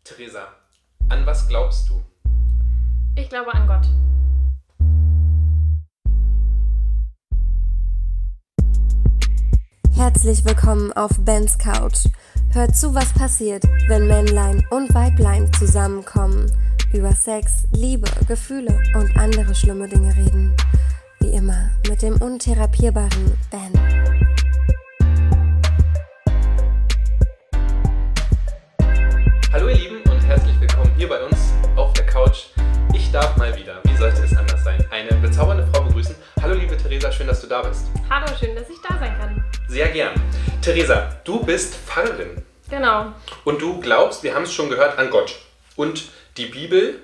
Theresa, an was glaubst du? Ich glaube an Gott. Herzlich willkommen auf Bens Couch. Hört zu, was passiert, wenn Männlein und Weiblein zusammenkommen, über Sex, Liebe, Gefühle und andere schlimme Dinge reden. Wie immer mit dem untherapierbaren Ben. Hallo ihr Lieben und herzlich willkommen hier bei uns auf der Couch. Ich darf mal wieder, wie sollte es anders sein, eine bezaubernde Frau begrüßen. Hallo liebe Theresa, schön, dass du da bist. Hallo, schön, dass ich da sein kann. Sehr gern. Theresa, du bist Pfarrerin. Genau. Und du glaubst, wir haben es schon gehört, an Gott. Und die Bibel,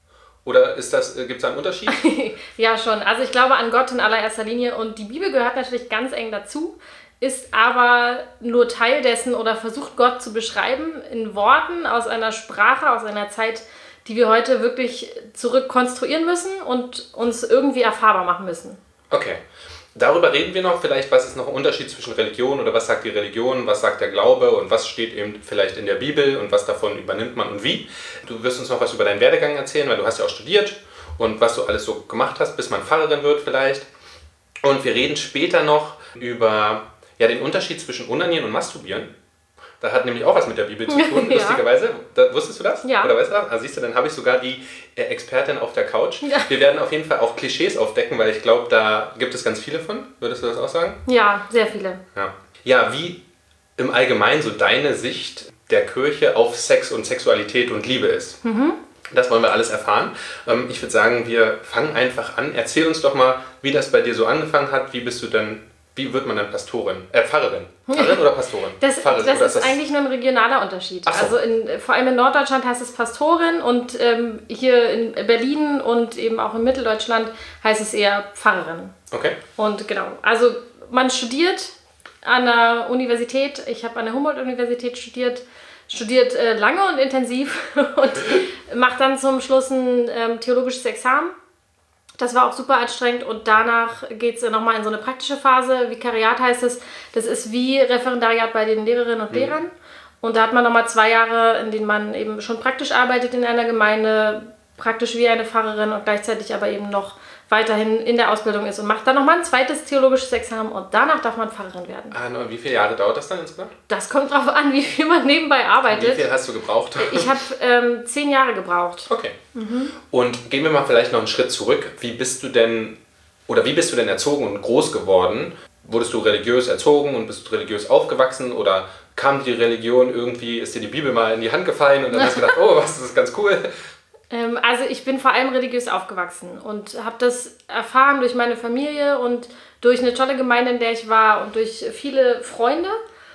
oder gibt es da einen Unterschied? Ja, schon. Also ich glaube an Gott in allererster Linie und die Bibel gehört natürlich ganz eng dazu, ist aber nur Teil dessen oder versucht Gott zu beschreiben in Worten aus einer Sprache, aus einer Zeit, die wir heute wirklich zurückkonstruieren müssen und uns irgendwie erfahrbar machen müssen. Okay. Darüber reden wir noch, vielleicht, was ist noch ein Unterschied zwischen Religion oder was sagt die Religion, was sagt der Glaube und was steht eben vielleicht in der Bibel und was davon übernimmt man und wie. Du wirst uns noch was über deinen Werdegang erzählen, weil du hast ja auch studiert und was du alles so gemacht hast, bis man Pfarrerin wird vielleicht. Und wir reden später noch über den Unterschied zwischen Unanieren und Masturbieren. Da hat nämlich auch was mit der Bibel zu tun, Ja. Lustigerweise. Wusstest du das? Ja. Oder weißt du das? Also siehst du, dann habe ich sogar die Expertin auf der Couch. Ja. Wir werden auf jeden Fall auch Klischees aufdecken, weil ich glaube, da gibt es ganz viele von. Würdest du das auch sagen? Ja, sehr viele. Ja, wie im Allgemeinen so deine Sicht der Kirche auf Sex und Sexualität und Liebe ist. Das wollen wir alles erfahren. Ich würde sagen, wir fangen einfach an. Erzähl uns doch mal, wie das bei dir so angefangen hat. Wie wird man dann Pastorin? Pfarrerin? Pfarrerin oder Pastorin? Das Pfarrerin, ist oder ist das eigentlich nur ein regionaler Unterschied. Ach so. Also vor allem in Norddeutschland heißt es Pastorin und hier in Berlin und eben auch in Mitteldeutschland heißt es eher Pfarrerin. Okay. Und genau, also man studiert an der Universität, ich habe an der Humboldt-Universität studiert lange und intensiv und macht dann zum Schluss ein theologisches Examen. Das war auch super anstrengend und danach geht es nochmal in so eine praktische Phase. Vikariat heißt es, das ist wie Referendariat bei den Lehrerinnen und Lehrern. Und da hat man nochmal 2 Jahre, in denen man eben schon praktisch arbeitet in einer Gemeinde, praktisch wie eine Pfarrerin und gleichzeitig aber eben noch weiterhin in der Ausbildung ist und macht dann nochmal ein zweites theologisches Examen und danach darf man Pfarrerin werden. Und wie viele Jahre dauert das dann insgesamt? Das kommt drauf an, wie viel man nebenbei arbeitet. Wie viel hast du gebraucht? Ich habe 10 Jahre gebraucht. Okay. Und gehen wir mal vielleicht noch einen Schritt zurück. Wie bist du denn erzogen und groß geworden? Wurdest du religiös erzogen und bist du religiös aufgewachsen oder kam die Religion irgendwie, ist dir die Bibel mal in die Hand gefallen und dann hast du gedacht, oh, das ist ganz cool. Also ich bin vor allem religiös aufgewachsen und habe das erfahren durch meine Familie und durch eine tolle Gemeinde, in der ich war und durch viele Freunde.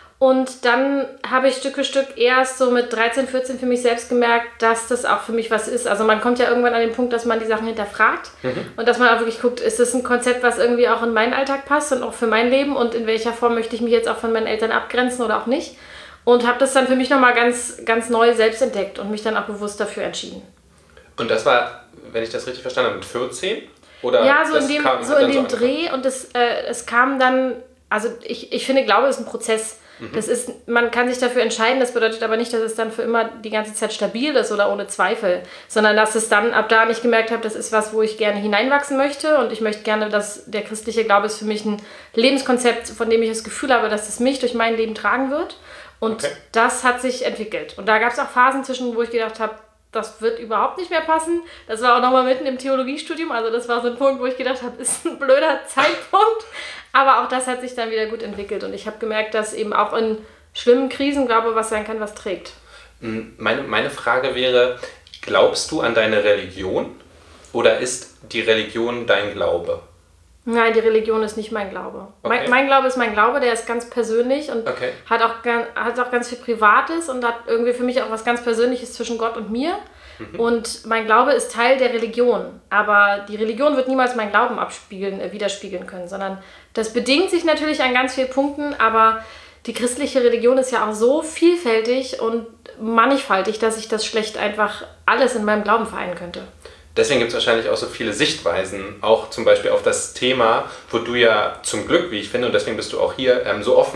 Und dann habe ich Stück für Stück erst so mit 13, 14 für mich selbst gemerkt, dass das auch für mich was ist. Also man kommt ja irgendwann an den Punkt, dass man die Sachen hinterfragt und dass man auch wirklich guckt, ist das ein Konzept, was irgendwie auch in meinen Alltag passt und auch für mein Leben und in welcher Form möchte ich mich jetzt auch von meinen Eltern abgrenzen oder auch nicht. Und habe das dann für mich nochmal ganz, ganz neu selbst entdeckt und mich dann auch bewusst dafür entschieden. Und das war, wenn ich das richtig verstanden habe, mit 14? Oder ja, so das in dem Dreh und es kam dann, also ich finde, Glaube ist ein Prozess. Das ist, man kann sich dafür entscheiden, das bedeutet aber nicht, dass es dann für immer die ganze Zeit stabil ist oder ohne Zweifel, sondern dass es dann ab da nicht gemerkt habe, das ist was, wo ich gerne hineinwachsen möchte und ich möchte gerne, dass der christliche Glaube ist für mich ein Lebenskonzept, von dem ich das Gefühl habe, dass es mich durch mein Leben tragen wird und das hat sich entwickelt. Und da gab es auch Phasen zwischen, wo ich gedacht habe, das wird überhaupt nicht mehr passen. Das war auch nochmal mitten im Theologiestudium. Also das war so ein Punkt, wo ich gedacht habe, ist ein blöder Zeitpunkt. Aber auch das hat sich dann wieder gut entwickelt. Und ich habe gemerkt, dass eben auch in schlimmen Krisen Glaube was sein kann, was trägt. Meine Frage wäre, glaubst du an deine Religion oder ist die Religion dein Glaube? Nein, die Religion ist nicht mein Glaube. Okay. Mein Glaube ist mein Glaube, der ist ganz persönlich und hat auch ganz viel Privates und hat irgendwie für mich auch was ganz Persönliches zwischen Gott und mir. Und mein Glaube ist Teil der Religion. Aber die Religion wird niemals meinen Glauben widerspiegeln können, sondern das bedingt sich natürlich an ganz vielen Punkten, aber die christliche Religion ist ja auch so vielfältig und mannigfaltig, dass ich das schlecht einfach alles in meinem Glauben vereinen könnte. Deswegen gibt es wahrscheinlich auch so viele Sichtweisen, auch zum Beispiel auf das Thema, wo du ja zum Glück, wie ich finde, und deswegen bist du auch hier, so offen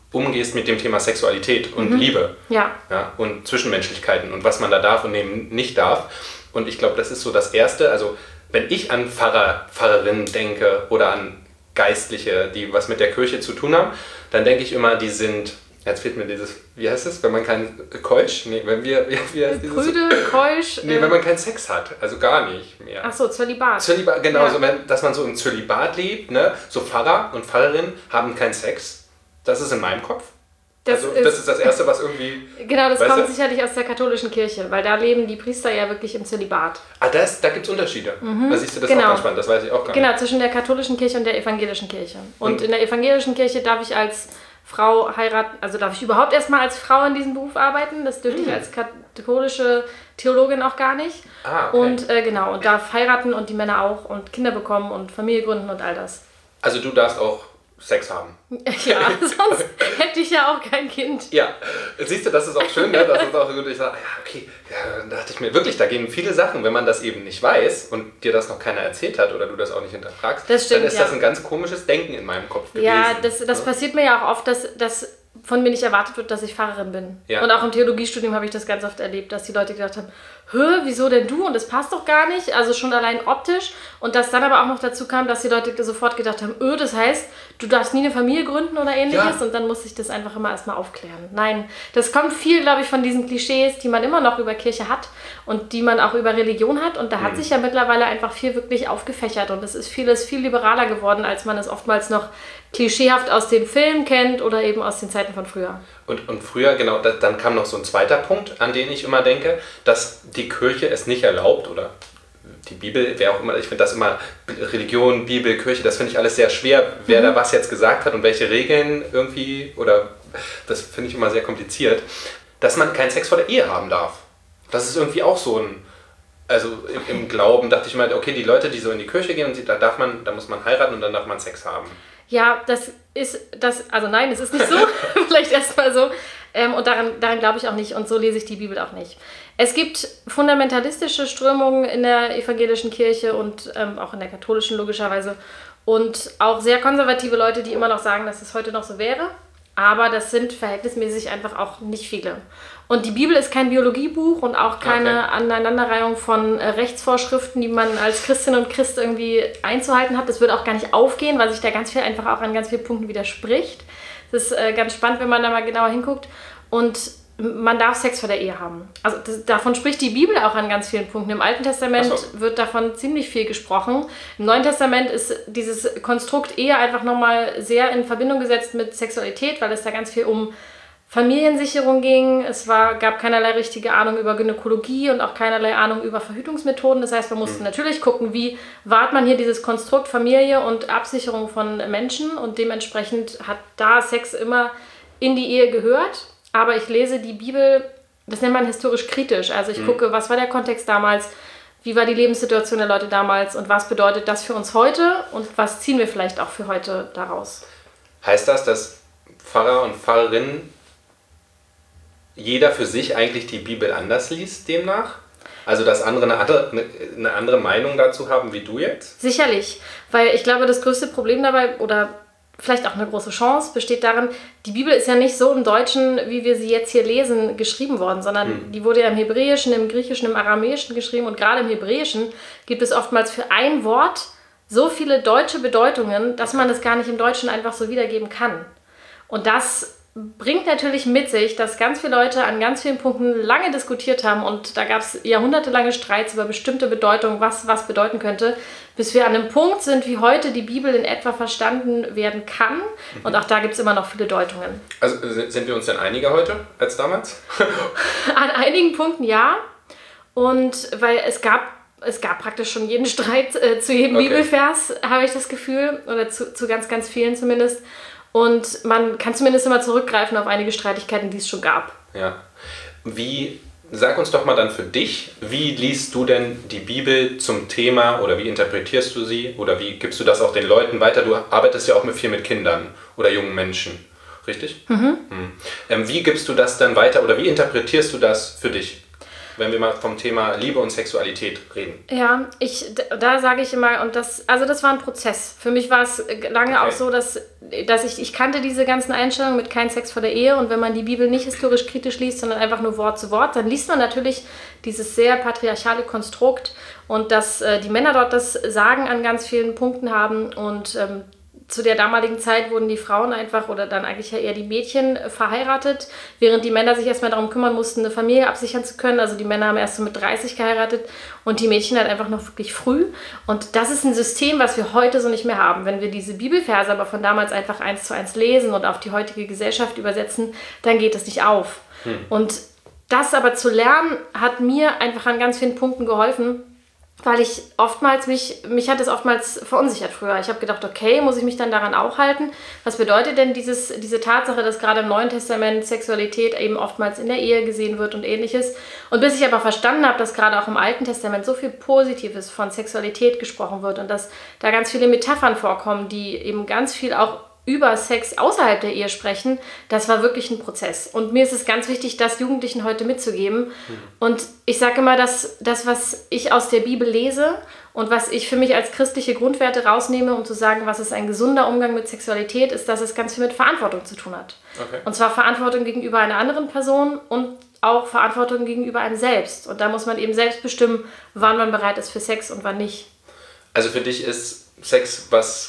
umgehst mit dem Thema Sexualität und Liebe. Ja. Ja, und Zwischenmenschlichkeiten und was man da darf und eben nicht darf. Und ich glaube, das ist so das Erste. Also wenn ich an Pfarrer, Pfarrerinnen denke oder an Geistliche, die was mit der Kirche zu tun haben, dann denke ich immer, die sind, jetzt fehlt mir dieses, wie heißt es, wenn man kein Keusch, nee, wenn wir, wie heißt dieses? Brüde, Keusch. Nee, wenn man keinen Sex hat, also gar nicht mehr. Ach so, Zölibat. Zölibat, genau, Ja. so, dass man so im Zölibat lebt, ne? So Pfarrer und Pfarrerinnen haben keinen Sex. Das ist in meinem Kopf. Das ist das Erste, was irgendwie... Genau, das weißt kommt du? sicherlich aus der katholischen Kirche, weil da leben die Priester ja wirklich im Zölibat. Ah, da gibt es Unterschiede. Da siehst du, das ist auch ganz spannend, das weiß ich auch gar nicht. Genau, zwischen der katholischen Kirche und der evangelischen Kirche. Und in der evangelischen Kirche darf ich als Frau heiraten, also darf ich überhaupt erstmal als Frau in diesem Beruf arbeiten. Das dürfte ich als katholische Theologin auch gar nicht. Ah, okay. Und und darf heiraten und die Männer auch und Kinder bekommen und Familie gründen und all das. Also du darfst auch Sex haben. Ja, sonst hätte ich ja auch kein Kind. Ja, siehst du, das ist auch schön, ne? Das ist auch gut. Ich sage, ja, okay, ja, dann dachte ich mir, wirklich, da gehen viele Sachen, wenn man das eben nicht weiß und dir das noch keiner erzählt hat oder du das auch nicht hinterfragst, das stimmt, dann ist das ein ganz komisches Denken in meinem Kopf gewesen. Ja, das passiert mir ja auch oft, dass von mir nicht erwartet wird, dass ich Pfarrerin bin. Ja. Und auch im Theologiestudium habe ich das ganz oft erlebt, dass die Leute gedacht haben, wieso denn du? Und das passt doch gar nicht. Also schon allein optisch. Und dass dann aber auch noch dazu kam, dass die Leute sofort gedacht haben, das heißt, du darfst nie eine Familie gründen oder ähnliches. Ja. Und dann muss ich das einfach immer erstmal aufklären. Nein, das kommt viel, glaube ich, von diesen Klischees, die man immer noch über Kirche hat und die man auch über Religion hat. Und da hat sich ja mittlerweile einfach viel wirklich aufgefächert. Und es ist vieles viel liberaler geworden, als man es oftmals noch klischeehaft aus den Filmen kennt oder eben aus den Zeiten von früher. Und früher, genau, dann kam noch so ein zweiter Punkt, an den ich immer denke, dass die Kirche es nicht erlaubt oder die Bibel, wer auch immer, ich finde das immer, Religion, Bibel, Kirche, das finde ich alles sehr schwer, wer da was jetzt gesagt hat und welche Regeln irgendwie, oder das finde ich immer sehr kompliziert, dass man keinen Sex vor der Ehe haben darf. Das ist irgendwie auch so ein, also im Glauben dachte ich mal, okay, die Leute, die so in die Kirche gehen, und da muss man heiraten und dann darf man Sex haben. Ja, also nein, es ist nicht so, vielleicht erstmal so. Und daran glaube ich auch nicht und so lese ich die Bibel auch nicht. Es gibt fundamentalistische Strömungen in der evangelischen Kirche und auch in der katholischen logischerweise und auch sehr konservative Leute, die immer noch sagen, dass es heute noch so wäre. Aber das sind verhältnismäßig einfach auch nicht viele. Und die Bibel ist kein Biologiebuch und auch keine Aneinanderreihung von Rechtsvorschriften, die man als Christin und Christ irgendwie einzuhalten hat. Das würde auch gar nicht aufgehen, weil sich da ganz viel einfach auch an ganz vielen Punkten widerspricht. Das ist ganz spannend, wenn man da mal genauer hinguckt. Und man darf Sex vor der Ehe haben. Also davon spricht die Bibel auch an ganz vielen Punkten. Im Alten Testament wird davon ziemlich viel gesprochen. Im Neuen Testament ist dieses Konstrukt Ehe einfach nochmal sehr in Verbindung gesetzt mit Sexualität, weil es da ganz viel um Familiensicherung ging. Gab keinerlei richtige Ahnung über Gynäkologie und auch keinerlei Ahnung über Verhütungsmethoden. Das heißt, man musste natürlich gucken, wie wahrt man hier dieses Konstrukt Familie und Absicherung von Menschen. Und dementsprechend hat da Sex immer in die Ehe gehört. Aber ich lese die Bibel, das nennt man historisch kritisch. Also ich gucke, was war der Kontext damals, wie war die Lebenssituation der Leute damals und was bedeutet das für uns heute und was ziehen wir vielleicht auch für heute daraus. Heißt das, dass Pfarrer und Pfarrerinnen jeder für sich eigentlich die Bibel anders liest demnach? Also dass andere eine andere Meinung dazu haben wie du jetzt? Sicherlich, weil ich glaube, das größte Problem dabei oder vielleicht auch eine große Chance besteht darin, die Bibel ist ja nicht so im Deutschen, wie wir sie jetzt hier lesen, geschrieben worden, sondern die wurde ja im Hebräischen, im Griechischen, im Aramäischen geschrieben und gerade im Hebräischen gibt es oftmals für ein Wort so viele deutsche Bedeutungen, dass man das gar nicht im Deutschen einfach so wiedergeben kann. Und das bringt natürlich mit sich, dass ganz viele Leute an ganz vielen Punkten lange diskutiert haben und da gab es jahrhundertelange Streits über bestimmte Bedeutungen, was bedeuten könnte, bis wir an einem Punkt sind, wie heute die Bibel in etwa verstanden werden kann. Und auch da gibt es immer noch viele Deutungen. Also sind wir uns denn einiger heute als damals? An einigen Punkten ja. Und weil es gab praktisch schon jeden Streit zu jedem Bibelvers, habe ich das Gefühl, oder zu ganz, ganz vielen zumindest. Und man kann zumindest immer zurückgreifen auf einige Streitigkeiten, die es schon gab. Ja. Sag uns doch mal dann für dich, wie liest du denn die Bibel zum Thema oder wie interpretierst du sie oder wie gibst du das auch den Leuten weiter? Du arbeitest ja auch viel mit Kindern oder jungen Menschen, richtig? Wie gibst du das dann weiter oder wie interpretierst du das für dich? wenn wir mal vom Thema Liebe und Sexualität reden? Ja, da sage ich immer, und das war ein Prozess. Für mich war es lange auch so, dass ich kannte diese ganzen Einstellungen mit kein Sex vor der Ehe, und wenn man die Bibel nicht historisch kritisch liest, sondern einfach nur Wort zu Wort, dann liest man natürlich dieses sehr patriarchale Konstrukt und dass die Männer dort das Sagen an ganz vielen Punkten haben, und zu der damaligen Zeit wurden die Frauen einfach, oder dann eigentlich ja eher die Mädchen, verheiratet, während die Männer sich erstmal darum kümmern mussten, eine Familie absichern zu können. Also die Männer haben erst so mit 30 geheiratet und die Mädchen halt einfach noch wirklich früh. Und das ist ein System, was wir heute so nicht mehr haben. Wenn wir diese Bibelverse aber von damals einfach 1:1 lesen und auf die heutige Gesellschaft übersetzen, dann geht das nicht auf. Und das aber zu lernen, hat mir einfach an ganz vielen Punkten geholfen, weil ich oftmals, mich hat es oftmals verunsichert früher. Ich habe gedacht, okay, muss ich mich dann daran auch halten? Was bedeutet denn diese Tatsache, dass gerade im Neuen Testament Sexualität eben oftmals in der Ehe gesehen wird und ähnliches? Und bis ich aber verstanden habe, dass gerade auch im Alten Testament so viel Positives von Sexualität gesprochen wird und dass da ganz viele Metaphern vorkommen, die eben ganz viel auch über Sex außerhalb der Ehe sprechen, das war wirklich ein Prozess. Und mir ist es ganz wichtig, das Jugendlichen heute mitzugeben. Und ich sage immer, dass das, was ich aus der Bibel lese und was ich für mich als christliche Grundwerte rausnehme, um zu sagen, was ist ein gesunder Umgang mit Sexualität, ist, dass es ganz viel mit Verantwortung zu tun hat. Okay. Und zwar Verantwortung gegenüber einer anderen Person und auch Verantwortung gegenüber einem selbst. Und da muss man eben selbst bestimmen, wann man bereit ist für Sex und wann nicht. Also für dich ist Sex was...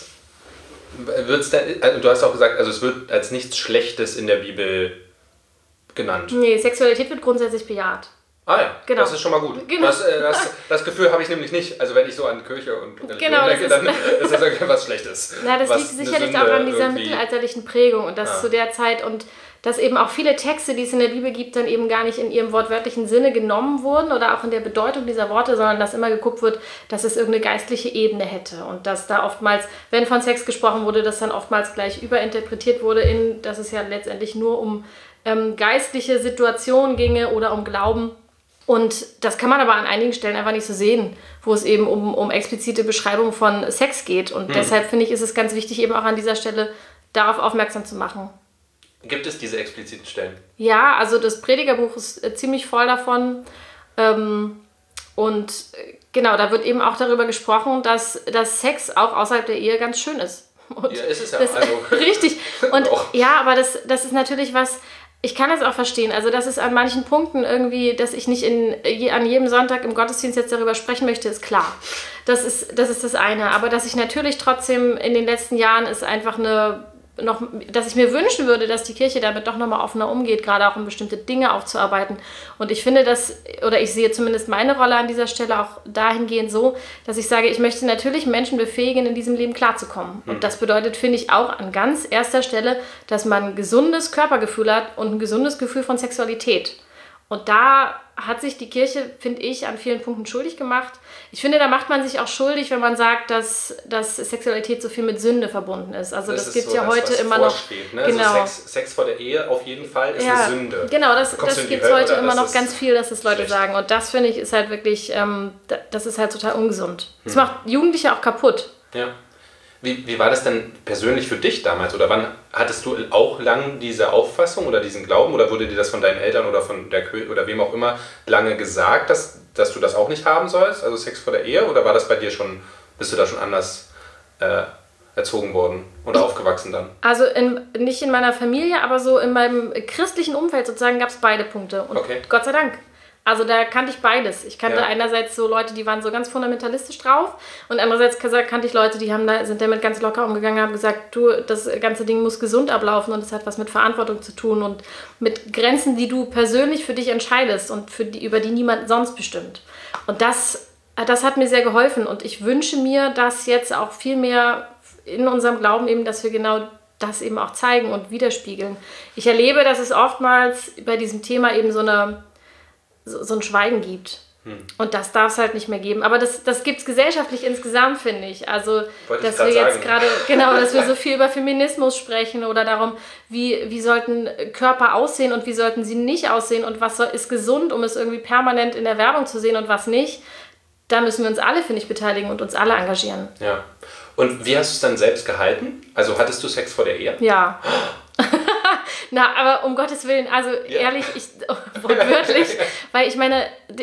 Du hast auch gesagt, also es wird als nichts Schlechtes in der Bibel genannt. Nee, Sexualität wird grundsätzlich bejaht. Ah ja, genau. Das ist schon mal gut. Genau. Das Gefühl habe ich nämlich nicht. Also wenn ich so an Kirche und Religion denke, dann ist das irgendwie was Schlechtes. Na, das liegt sicherlich auch an dieser mittelalterlichen Prägung und das zu der Zeit, und dass eben auch viele Texte, die es in der Bibel gibt, dann eben gar nicht in ihrem wortwörtlichen Sinne genommen wurden oder auch in der Bedeutung dieser Worte, sondern dass immer geguckt wird, dass es irgendeine geistliche Ebene hätte und dass da oftmals, wenn von Sex gesprochen wurde, das dann oftmals gleich überinterpretiert wurde, dass es ja letztendlich nur um geistliche Situationen ginge oder um Glauben. Und das kann man aber an einigen Stellen einfach nicht so sehen, wo es eben um explizite Beschreibung von Sex geht. Und deshalb finde ich, ist es ganz wichtig, eben auch an dieser Stelle darauf aufmerksam zu machen. Gibt es diese expliziten Stellen? Ja, also das Predigerbuch ist ziemlich voll davon. Und genau, da wird eben auch darüber gesprochen, dass Sex auch außerhalb der Ehe ganz schön ist. Und ja, ist es ja. Also richtig. Und ja, aber das ist natürlich was, ich kann das auch verstehen. Also das ist an manchen Punkten irgendwie, dass ich nicht an jedem Sonntag im Gottesdienst jetzt darüber sprechen möchte, ist klar. Das ist das eine. Aber dass ich natürlich trotzdem in den letzten Jahren ist einfach dass ich mir wünschen würde, dass die Kirche damit doch nochmal offener umgeht, gerade auch um bestimmte Dinge aufzuarbeiten. Und ich finde ich sehe zumindest meine Rolle an dieser Stelle auch dahingehend so, dass ich sage, ich möchte natürlich Menschen befähigen, in diesem Leben klarzukommen. Und das bedeutet, finde ich, auch an ganz erster Stelle, dass man ein gesundes Körpergefühl hat und ein gesundes Gefühl von Sexualität. Und da hat sich die Kirche, finde ich, an vielen Punkten schuldig gemacht. Ich finde, da macht man sich auch schuldig, wenn man sagt, dass Sexualität so viel mit Sünde verbunden ist. Also das gibt es ja heute immer noch. Ne? Genau. Also Sex vor der Ehe auf jeden Fall ist eine Sünde. Genau, das gibt es heute immer noch ganz viel, dass das Leute sagen. Und das, finde ich, ist halt wirklich, das ist halt total ungesund. Das macht Jugendliche auch kaputt. Ja. Wie war das denn persönlich für dich damals? Oder wann hattest du auch lang diese Auffassung oder diesen Glauben? Oder wurde dir das von deinen Eltern oder von der Kirche oder wem auch immer lange gesagt, dass du das auch nicht haben sollst? Also Sex vor der Ehe? Oder war das bei dir bist du da schon anders erzogen worden oder aufgewachsen dann? Also nicht in meiner Familie, aber so in meinem christlichen Umfeld sozusagen gab es beide Punkte. Und Gott sei Dank. Also da kannte ich beides. Ich kannte einerseits so Leute, die waren so ganz fundamentalistisch drauf, und andererseits kannte ich Leute, die sind damit ganz locker umgegangen, haben gesagt, das ganze Ding muss gesund ablaufen und es hat was mit Verantwortung zu tun und mit Grenzen, die du persönlich für dich entscheidest und über die niemand sonst bestimmt. Und das hat mir sehr geholfen, und ich wünsche mir, dass jetzt auch viel mehr in unserem Glauben eben, dass wir genau das eben auch zeigen und widerspiegeln. Ich erlebe, dass es oftmals bei diesem Thema eben so ein Schweigen gibt. Und das darf es halt nicht mehr geben. Aber das gibt es gesellschaftlich insgesamt, finde ich. Also, dass wir jetzt gerade, dass wir so viel über Feminismus sprechen oder darum, wie sollten Körper aussehen und wie sollten sie nicht aussehen und was ist gesund, um es irgendwie permanent in der Werbung zu sehen und was nicht. Da müssen wir uns alle, finde ich, beteiligen und uns alle engagieren. Ja. Und wie hast du es dann selbst gehalten? Also hattest du Sex vor der Ehe? Ja. Na, aber um Gottes Willen, also ehrlich, wortwörtlich, weil ich meine,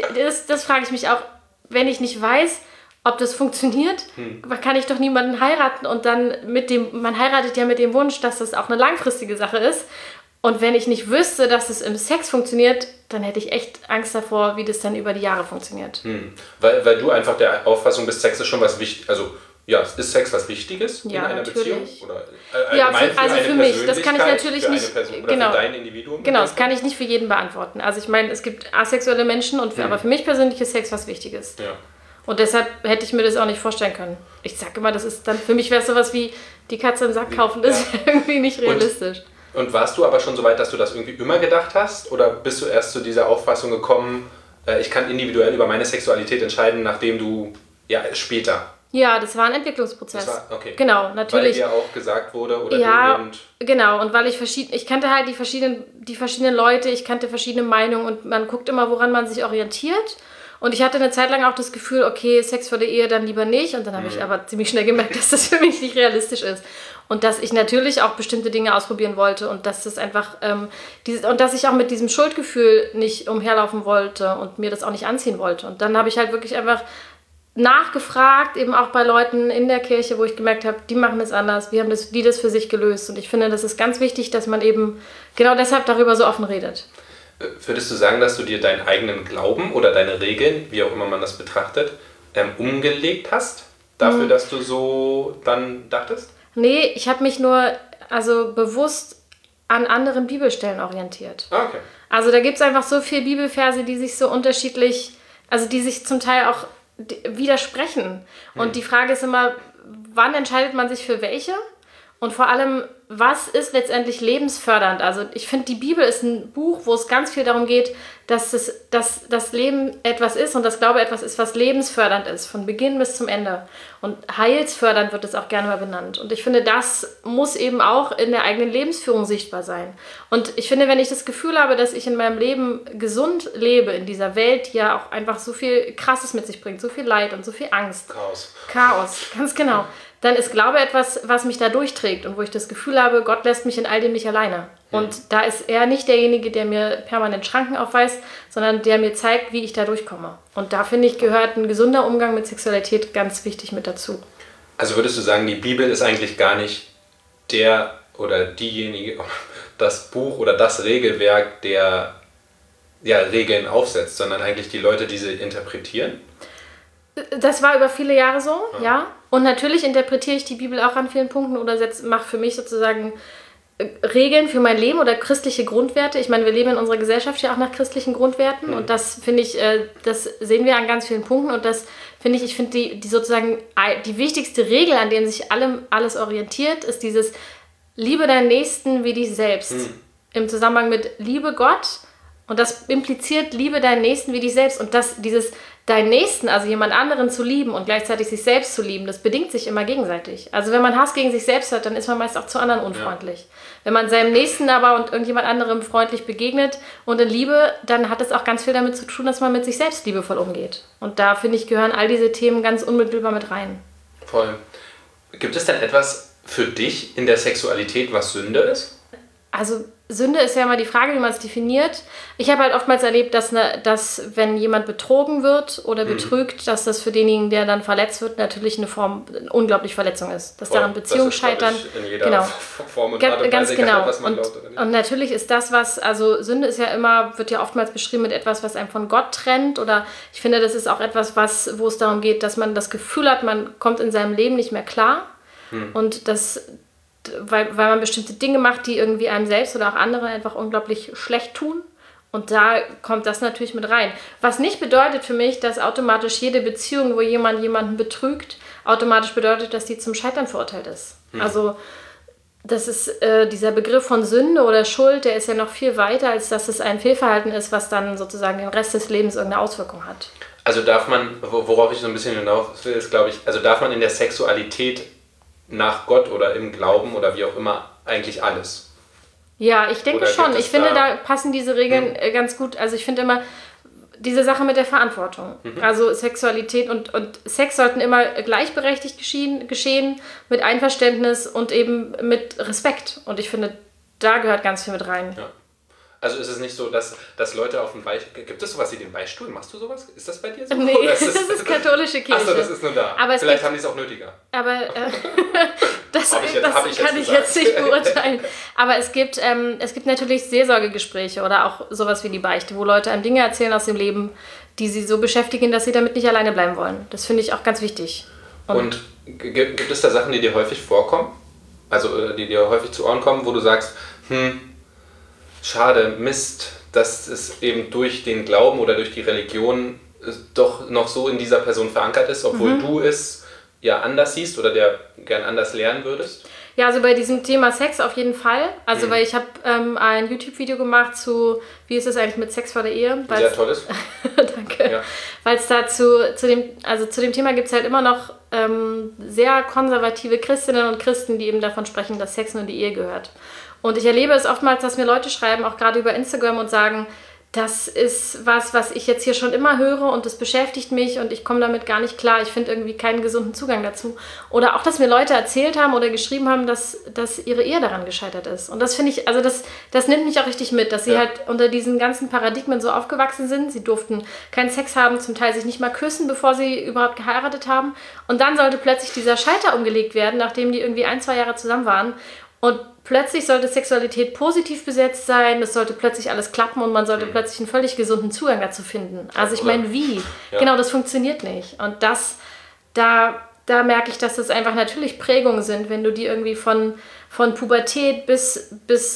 das frage ich mich auch, wenn ich nicht weiß, ob das funktioniert, kann ich doch niemanden heiraten und dann man heiratet ja mit dem Wunsch, dass das auch eine langfristige Sache ist. Und wenn ich nicht wüsste, dass es im Sex funktioniert, dann hätte ich echt Angst davor, wie das dann über die Jahre funktioniert. Weil du einfach der Auffassung bist, Sex ist schon was Wichtiges, also ja, ist Sex was Wichtiges in einer Beziehung? Oder also für mich, das kann ich natürlich nicht, für dein Individuum? Genau, das kann ich nicht für jeden beantworten. Also ich meine, es gibt asexuelle Menschen, aber für mich persönlich ist Sex was Wichtiges. Ja. Und deshalb hätte ich mir das auch nicht vorstellen können. Ich sage immer, das ist dann, für mich wäre es sowas wie die Katze im Sack kaufen, das ist irgendwie nicht realistisch. Und warst du aber schon so weit, dass du das irgendwie immer gedacht hast? Oder bist du erst zu dieser Auffassung gekommen, ich kann individuell über meine Sexualität entscheiden, nachdem du, später? Ja, das war ein Entwicklungsprozess. Okay. Genau, natürlich. Weil dir auch gesagt wurde, oder genau. Und weil ich kannte halt die verschiedenen Leute, ich kannte verschiedene Meinungen und man guckt immer, woran man sich orientiert. Und ich hatte eine Zeit lang auch das Gefühl, okay, Sex vor der Ehe dann lieber nicht. Und dann habe ich aber ziemlich schnell gemerkt, dass das für mich nicht realistisch ist. Und dass ich natürlich auch bestimmte Dinge ausprobieren wollte und dass das einfach, und dass ich auch mit diesem Schuldgefühl nicht umherlaufen wollte und mir das auch nicht anziehen wollte. Und dann habe ich halt wirklich einfach nachgefragt, eben auch bei Leuten in der Kirche, wo ich gemerkt habe, die machen das anders, wie haben die das für sich gelöst. Und ich finde, das ist ganz wichtig, dass man eben genau deshalb darüber so offen redet. Würdest du sagen, dass du dir deinen eigenen Glauben oder deine Regeln, wie auch immer man das betrachtet, umgelegt hast? Dafür, dass du so dann dachtest? Nee, ich habe mich nur bewusst an anderen Bibelstellen orientiert. Okay. Also da gibt es einfach so viele Bibelverse, die sich so unterschiedlich, also die sich zum Teil auch widersprechen. Und die Frage ist immer, wann entscheidet man sich für welche? Und vor allem, was ist letztendlich lebensfördernd? Also ich finde, die Bibel ist ein Buch, wo es ganz viel darum geht, dass das Leben etwas ist und das Glaube etwas ist, was lebensfördernd ist, von Beginn bis zum Ende. Und heilsfördernd wird es auch gerne mal benannt. Und ich finde, das muss eben auch in der eigenen Lebensführung sichtbar sein. Und ich finde, wenn ich das Gefühl habe, dass ich in meinem Leben gesund lebe, in dieser Welt, die ja auch einfach so viel Krasses mit sich bringt, so viel Leid und so viel Angst. Chaos, ganz genau. Dann ist Glaube etwas, was mich da durchträgt und wo ich das Gefühl habe, Gott lässt mich in all dem nicht alleine. Und da ist er nicht derjenige, der mir permanent Schranken aufweist, sondern der mir zeigt, wie ich da durchkomme. Und da, finde ich, gehört ein gesunder Umgang mit Sexualität ganz wichtig mit dazu. Also würdest du sagen, die Bibel ist eigentlich gar nicht der oder diejenige, das Buch oder das Regelwerk, der Regeln aufsetzt, sondern eigentlich die Leute, die sie interpretieren? Das war über viele Jahre so, ja. Und natürlich interpretiere ich die Bibel auch an vielen Punkten oder mache für mich sozusagen Regeln für mein Leben oder christliche Grundwerte. Ich meine, wir leben in unserer Gesellschaft ja auch nach christlichen Grundwerten und das finde ich, das sehen wir an ganz vielen Punkten und das finde ich finde die sozusagen die wichtigste Regel, an der sich alles orientiert, ist dieses Liebe deinen Nächsten wie dich selbst. Im Zusammenhang mit Liebe Gott und das impliziert Liebe deinen Nächsten wie dich selbst und dieses deinen Nächsten, also jemand anderen zu lieben und gleichzeitig sich selbst zu lieben, das bedingt sich immer gegenseitig. Also wenn man Hass gegen sich selbst hat, dann ist man meist auch zu anderen unfreundlich. Ja. Wenn man seinem Nächsten aber und irgendjemand anderem freundlich begegnet und in Liebe, dann hat es auch ganz viel damit zu tun, dass man mit sich selbst liebevoll umgeht. Und da, finde ich, gehören all diese Themen ganz unmittelbar mit rein. Voll. Gibt es denn etwas für dich in der Sexualität, was Sünde ist? Also Sünde ist ja immer die Frage, wie man es definiert. Ich habe halt oftmals erlebt, dass wenn jemand betrogen wird oder betrügt, dass das für denjenigen, der dann verletzt wird, natürlich eine unglaubliche Verletzung ist. Dass daran Beziehungen scheitern. In jeder Form und Art und ganz Weise, genau. was man glaubt oder nicht. Und natürlich ist das, also Sünde ist wird ja oftmals beschrieben mit etwas, was einem von Gott trennt. Oder ich finde, das ist auch etwas, wo es darum geht, dass man das Gefühl hat, man kommt in seinem Leben nicht mehr klar. Und das weil man bestimmte Dinge macht, die irgendwie einem selbst oder auch anderen einfach unglaublich schlecht tun. Und da kommt das natürlich mit rein. Was nicht bedeutet für mich, dass automatisch jede Beziehung, wo jemand jemanden betrügt, automatisch bedeutet, dass die zum Scheitern verurteilt ist. Also das ist dieser Begriff von Sünde oder Schuld, der ist ja noch viel weiter, als dass es ein Fehlverhalten ist, was dann sozusagen den Rest des Lebens irgendeine Auswirkung hat. Also darf man, worauf ich so ein bisschen hinaus will, ist, glaube ich, also darf man in der Sexualität nach Gott oder im Glauben oder wie auch immer eigentlich alles? Ja, ich denke schon. Ich finde, da passen diese Regeln ganz gut. Also ich finde immer diese Sache mit der Verantwortung. Also Sexualität und Sex sollten immer gleichberechtigt geschehen, mit Einverständnis und eben mit Respekt. Und ich finde, da gehört ganz viel mit rein. Ja. Also ist es nicht so, dass Leute auf dem Beichtstuhl... Gibt es sowas wie den Beichtstuhl? Machst du sowas? Ist das bei dir so? Nee, das ist katholische Kirche. Achso, das ist nur da. Aber vielleicht haben die es auch nötiger. Aber das Hab ich kann ich jetzt nicht beurteilen. Aber es gibt natürlich Seelsorgegespräche oder auch sowas wie die Beichte, wo Leute einem Dinge erzählen aus dem Leben, die sie so beschäftigen, dass sie damit nicht alleine bleiben wollen. Das finde ich auch ganz wichtig. Und gibt es da Sachen, die dir häufig vorkommen? Also die dir häufig zu Ohren kommen, wo du sagst, schade, Mist, dass es eben durch den Glauben oder durch die Religion doch noch so in dieser Person verankert ist, obwohl du es ja anders siehst oder der gern anders lernen würdest? Ja, also bei diesem Thema Sex auf jeden Fall. Also weil ich habe ein YouTube-Video gemacht zu, wie ist es eigentlich mit Sex vor der Ehe? Sehr tolles. Danke. Ja. Weil es da zu dem Thema gibt es halt immer noch sehr konservative Christinnen und Christen, die eben davon sprechen, dass Sex nur in die Ehe gehört. Und ich erlebe es oftmals, dass mir Leute schreiben, auch gerade über Instagram und sagen, das ist was ich jetzt hier schon immer höre und das beschäftigt mich und ich komme damit gar nicht klar. Ich finde irgendwie keinen gesunden Zugang dazu. Oder auch, dass mir Leute erzählt haben oder geschrieben haben, dass ihre Ehe daran gescheitert ist. Und das finde ich, also das nimmt mich auch richtig mit, dass sie halt unter diesen ganzen Paradigmen so aufgewachsen sind. Sie durften keinen Sex haben, zum Teil sich nicht mal küssen, bevor sie überhaupt geheiratet haben. Und dann sollte plötzlich dieser Schalter umgelegt werden, nachdem die irgendwie 1-2 Jahre zusammen waren. Und plötzlich sollte Sexualität positiv besetzt sein, es sollte plötzlich alles klappen und man sollte plötzlich einen völlig gesunden Zugang dazu finden. Also ich meine, wie? Ja. Genau, das funktioniert nicht. Und da merke ich, dass das einfach natürlich Prägungen sind, wenn du die irgendwie von Pubertät bis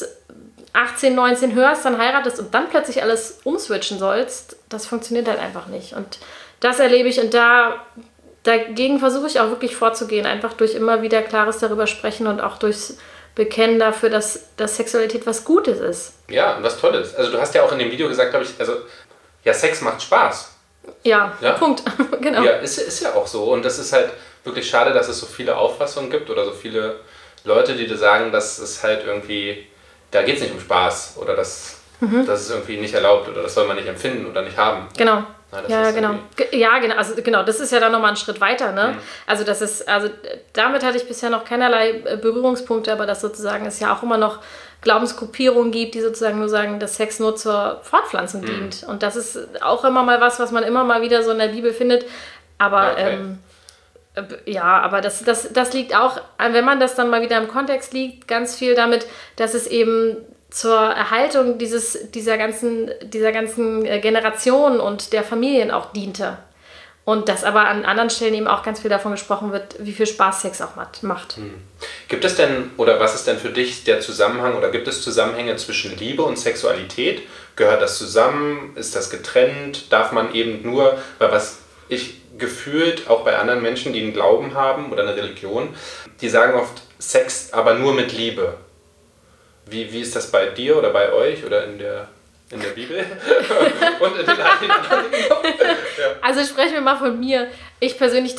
18, 19 hörst, dann heiratest und dann plötzlich alles umswitchen sollst. Das funktioniert halt einfach nicht. Und das erlebe ich und dagegen versuche ich auch wirklich vorzugehen, einfach durch immer wieder Klares darüber sprechen und auch durchs Bekennen dafür, dass Sexualität was Gutes ist. Ja, und was Tolles. Also du hast ja auch in dem Video gesagt, glaube ich, Sex macht Spaß. Ja, Punkt. Genau. Ja, ist ja auch so. Und das ist halt wirklich schade, dass es so viele Auffassungen gibt oder so viele Leute, die dir sagen, dass es halt irgendwie, da geht es nicht um Spaß oder das ist irgendwie nicht erlaubt oder das soll man nicht empfinden oder nicht haben. Genau. Ja, genau. Ja, genau. Also genau, das ist ja dann nochmal ein Schritt weiter, ne? Also damit hatte ich bisher noch keinerlei Berührungspunkte, aber dass sozusagen es ja auch immer noch Glaubensgruppierungen gibt, die sozusagen nur sagen, dass Sex nur zur Fortpflanzung dient. Und das ist auch immer mal was man immer mal wieder so in der Bibel findet. Aber aber das liegt auch, wenn man das dann mal wieder im Kontext liegt, ganz viel damit, dass es eben zur Erhaltung dieser ganzen Generation und der Familien auch diente. Und dass aber an anderen Stellen eben auch ganz viel davon gesprochen wird, wie viel Spaß Sex auch macht. Gibt es denn, oder was ist denn für dich der Zusammenhang, oder gibt es Zusammenhänge zwischen Liebe und Sexualität? Gehört das zusammen? Ist das getrennt? Darf man eben nur, weil was ich gefühlt auch bei anderen Menschen, die einen Glauben haben oder eine Religion, die sagen oft Sex, aber nur mit Liebe. Wie ist das bei dir oder bei euch oder in der Bibel? Und in den anderen Dingen? Also sprechen wir mal von mir. Ich persönlich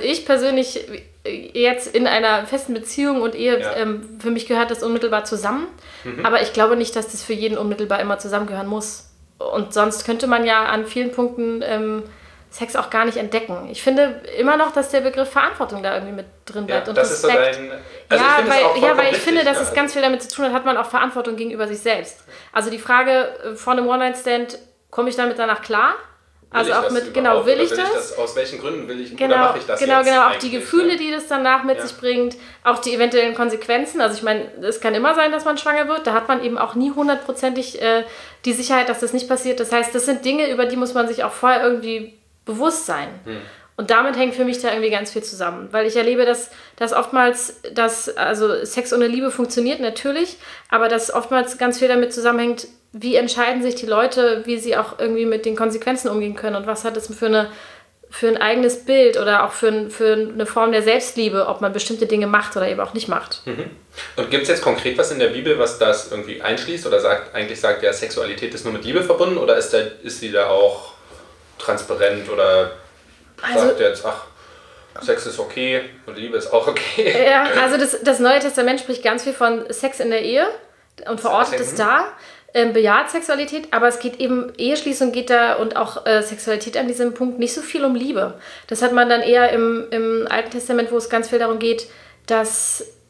jetzt in einer festen Beziehung und Ehe, für mich gehört das unmittelbar zusammen. Aber ich glaube nicht, dass das für jeden unmittelbar immer zusammengehören muss. Und sonst könnte man ja an vielen Punkten Sex auch gar nicht entdecken. Ich finde immer noch, dass der Begriff Verantwortung da irgendwie mit drin bleibt. Ja, und das Respekt. Ist so dein... weil ich finde, dass es ganz viel damit zu tun hat man auch Verantwortung gegenüber sich selbst. Also die Frage vor einem One-Night-Stand, komme ich damit danach klar? Also auch mit, will ich das? Aus welchen Gründen will ich, oder mache ich das jetzt? Genau, auch die Gefühle, die das danach mit sich bringt, auch die eventuellen Konsequenzen. Also ich meine, es kann immer sein, dass man schwanger wird, da hat man eben auch nie hundertprozentig die Sicherheit, dass das nicht passiert. Das heißt, das sind Dinge, über die muss man sich auch vorher irgendwie bewusst sein. Und damit hängt für mich da irgendwie ganz viel zusammen. Weil ich erlebe, dass oftmals, also Sex ohne Liebe funktioniert natürlich, aber dass oftmals ganz viel damit zusammenhängt, wie entscheiden sich die Leute, wie sie auch irgendwie mit den Konsequenzen umgehen können und was hat es für ein eigenes Bild oder auch für eine Form der Selbstliebe, ob man bestimmte Dinge macht oder eben auch nicht macht. Und gibt es jetzt konkret was in der Bibel, was das irgendwie einschließt oder sagt, ja, Sexualität ist nur mit Liebe verbunden oder ist sie da auch transparent oder sagt jetzt, Sex ist okay und Liebe ist auch okay? Ja, also das Neue Testament spricht ganz viel von Sex in der Ehe und verortet es da. Bejaht Sexualität, aber es geht eben, Eheschließung geht da und auch Sexualität an diesem Punkt nicht so viel um Liebe. Das hat man dann eher im Alten Testament, wo es ganz viel darum geht, dass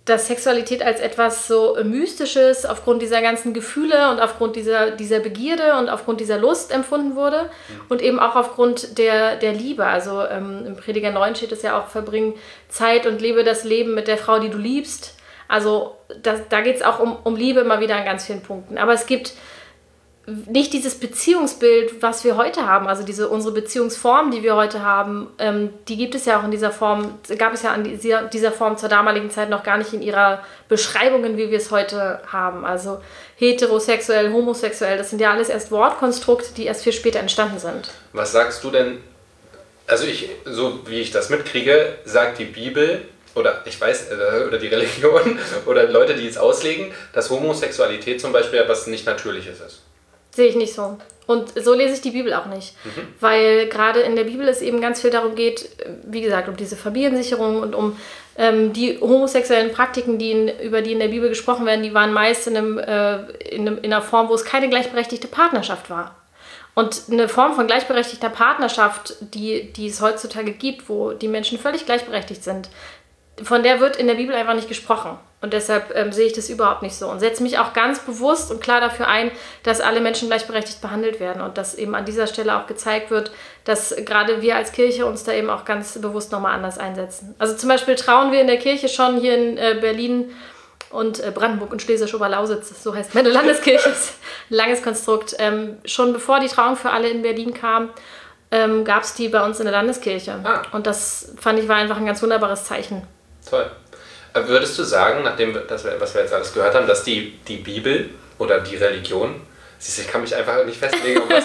dass Sexualität als etwas so Mystisches aufgrund dieser ganzen Gefühle und aufgrund dieser Begierde und aufgrund dieser Lust empfunden wurde und eben auch aufgrund der Liebe. Also im Prediger 9 steht es ja auch, verbring Zeit und lebe das Leben mit der Frau, die du liebst. Also da geht es auch um Liebe immer wieder an ganz vielen Punkten. Aber es gibt nicht dieses Beziehungsbild, was wir heute haben, also unsere Beziehungsform, die wir heute haben, die gibt es ja auch in dieser Form, gab es ja in dieser Form zur damaligen Zeit noch gar nicht in ihrer Beschreibungen, wie wir es heute haben. Also heterosexuell, homosexuell, das sind ja alles erst Wortkonstrukte, die erst viel später entstanden sind. Was sagst du denn, also so wie ich das mitkriege, sagt die Bibel, oder ich weiß, oder die Religion, oder Leute, die es auslegen, dass Homosexualität zum Beispiel etwas nicht Natürliches ist. Sehe ich nicht so. Und so lese ich die Bibel auch nicht. Weil gerade in der Bibel es eben ganz viel darum geht, wie gesagt, um diese Familiensicherung und um die homosexuellen Praktiken, über die in der Bibel gesprochen werden, die waren meist in einer Form, wo es keine gleichberechtigte Partnerschaft war. Und eine Form von gleichberechtigter Partnerschaft, die es heutzutage gibt, wo die Menschen völlig gleichberechtigt sind, von der wird in der Bibel einfach nicht gesprochen. Und deshalb sehe ich das überhaupt nicht so und setze mich auch ganz bewusst und klar dafür ein, dass alle Menschen gleichberechtigt behandelt werden und dass eben an dieser Stelle auch gezeigt wird, dass gerade wir als Kirche uns da eben auch ganz bewusst nochmal anders einsetzen. Also zum Beispiel trauen wir in der Kirche schon hier in Berlin und Brandenburg und Schlesisch-Oberlausitz, so heißt meine Landeskirche, ein langes Konstrukt. Schon bevor die Trauung für alle in Berlin kam, gab es die bei uns in der Landeskirche. Und das fand ich war einfach ein ganz wunderbares Zeichen. Toll. Würdest du sagen, nachdem was wir jetzt alles gehört haben, dass die Bibel oder die Religion, siehst du, ich kann mich einfach nicht festlegen, ob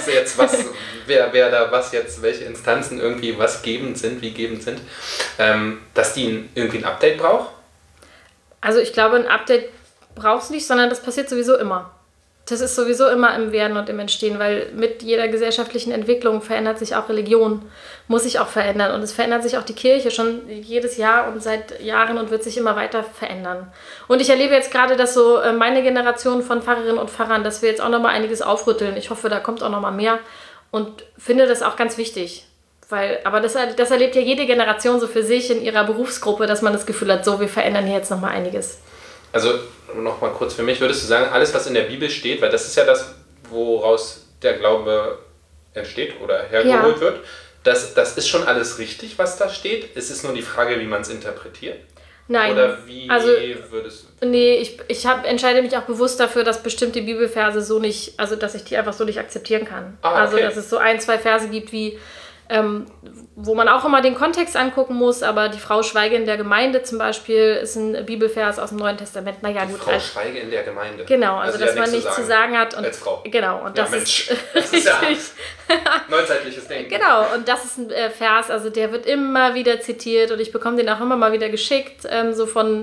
wer da was jetzt, welche Instanzen irgendwie was gebend sind, wie gebend sind, dass die irgendwie ein Update braucht? Also ich glaube, ein Update braucht es nicht, sondern das passiert sowieso immer. Das ist sowieso immer im Werden und im Entstehen, weil mit jeder gesellschaftlichen Entwicklung verändert sich auch Religion, muss sich auch verändern. Und es verändert sich auch die Kirche schon jedes Jahr und seit Jahren und wird sich immer weiter verändern. Und ich erlebe jetzt gerade, dass so meine Generation von Pfarrerinnen und Pfarrern, dass wir jetzt auch nochmal einiges aufrütteln. Ich hoffe, da kommt auch nochmal mehr und finde das auch ganz wichtig. Aber das erlebt ja jede Generation so für sich in ihrer Berufsgruppe, dass man das Gefühl hat, so, wir verändern hier jetzt nochmal einiges. Also noch mal kurz für mich, würdest du sagen, alles, was in der Bibel steht, weil das ist ja das, woraus der Glaube entsteht oder hergeholt wird, das ist schon alles richtig, was da steht? Es ist nur die Frage, wie man es interpretiert? Nein. Oder wie würdest du... Nee, ich entscheide mich auch bewusst dafür, dass bestimmte Bibelverse so nicht, also dass ich die einfach so nicht akzeptieren kann. Okay. Also dass es so 1, 2 Verse gibt wie... wo man auch immer den Kontext angucken muss, aber die Frau Schweige in der Gemeinde zum Beispiel ist ein Bibelvers aus dem Neuen Testament. Naja, die gut. Frau Schweige in der Gemeinde. Genau, also dass man nichts zu sagen hat. Und, als Frau. Genau, und das ist ja neuzeitliches Ding. Genau, und das ist ein Vers, also der wird immer wieder zitiert und ich bekomme den auch immer mal wieder geschickt, so von